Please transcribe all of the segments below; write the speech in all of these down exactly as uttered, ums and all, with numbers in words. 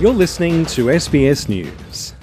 You're listening to S B S News.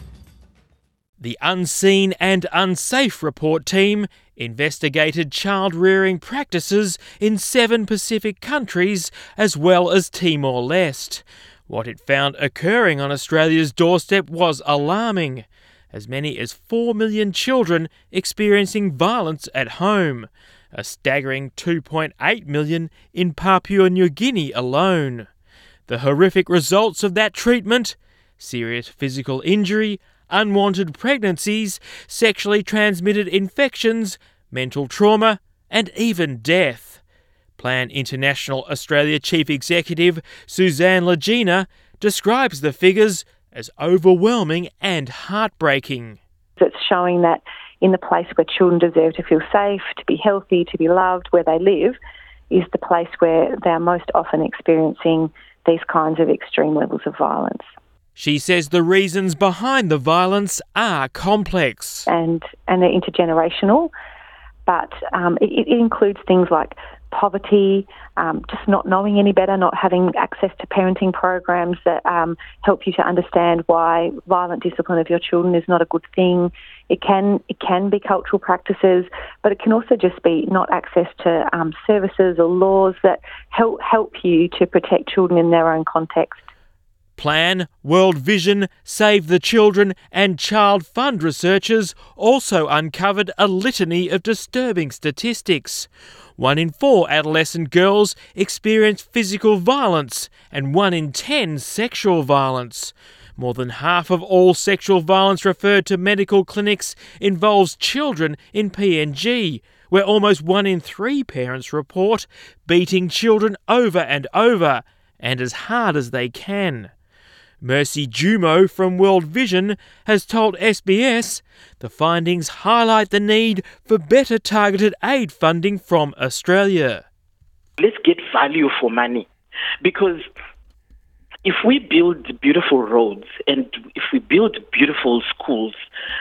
The Unseen and Unsafe Report team investigated child-rearing practices in seven Pacific countries as well as Timor-Leste. What it found occurring on Australia's doorstep was alarming. As many as four million children experiencing violence at home, a staggering two point eight million in Papua New Guinea alone. The horrific results of that treatment: serious physical injury, unwanted pregnancies, sexually transmitted infections, mental trauma, and even death. Plan International Australia Chief Executive Suzanne Legina describes the figures as overwhelming and heartbreaking. It's showing that in the place where children deserve to feel safe, to be healthy, to be loved, where they live, is the place where they are most often experiencing these kinds of extreme levels of violence. She says the reasons behind the violence are complex. And and they're intergenerational, but um, it, it includes things like poverty, um, just not knowing any better, not having access to parenting programs that um, help you to understand why violent discipline of your children is not a good thing. It can it can be cultural practices, but it can also just be not access to um, services or laws that help help you to protect children in their own context. Plan, World Vision, Save the Children and Child Fund researchers also uncovered a litany of disturbing statistics. One in four adolescent girls experience physical violence and one in ten sexual violence. More than half of all sexual violence referred to medical clinics involves children in P N G, where almost one in three parents report beating children over and over and as hard as they can. Mercy Jumo from World Vision has told S B S the findings highlight the need for better targeted aid funding from Australia. Let's get value for money, because if we build beautiful roads and if we build beautiful schools,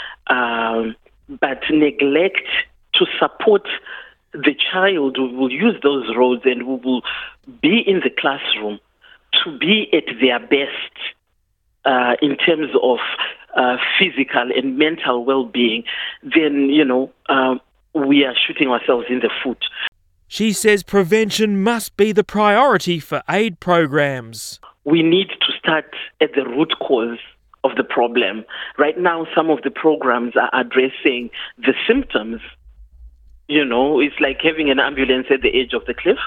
um, but neglect to support the child who will use those roads and who will be in the classroom to be at their best, Uh, in terms of uh, physical and mental well-being, then, you know, uh, we are shooting ourselves in the foot. She says prevention must be the priority for aid programs. We need to start at the root cause of the problem. Right now, some of the programs are addressing the symptoms. You know, it's like having an ambulance at the edge of the cliff.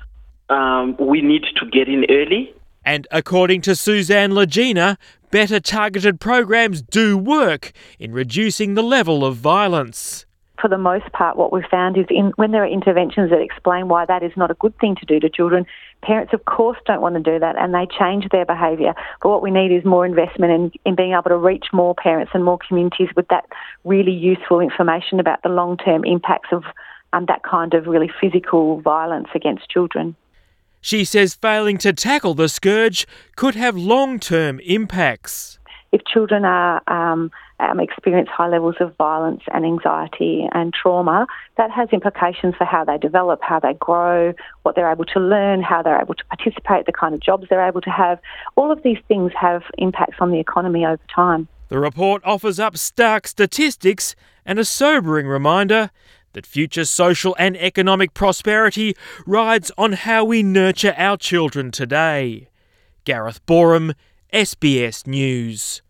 Um, we need to get in early. And according to Suzanne Legina, better targeted programs do work in reducing the level of violence. For the most part, what we've found is in, when there are interventions that explain why that is not a good thing to do to children, parents of course don't want to do that and they change their behaviour. But what we need is more investment in, in being able to reach more parents and more communities with that really useful information about the long-term impacts of um, that kind of really physical violence against children. She says failing to tackle the scourge could have long-term impacts. If children are um, um, experience high levels of violence and anxiety and trauma, that has implications for how they develop, how they grow, what they're able to learn, how they're able to participate, the kind of jobs they're able to have. All of these things have impacts on the economy over time. The report offers up stark statistics and a sobering reminder that future social and economic prosperity rides on how we nurture our children today. Gareth Boreham, S B S News.